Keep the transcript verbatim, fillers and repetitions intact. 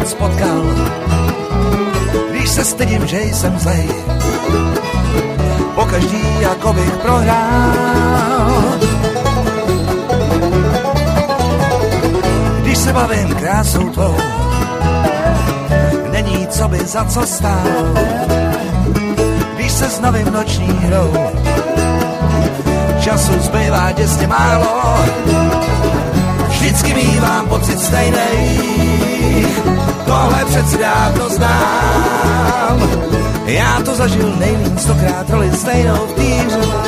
spotkal, když se stydím, že jsem zlej, pokaždý jako bych prohrál. Když se bavím krásou tvou, není co by za co stál. Když se znavím noční hrou, času zbývá děsně málo. Vždycky mívám pocit stejnej, tohle přeci dávno znám. Já to zažil nejmín stokrát, roli stejnou v týře.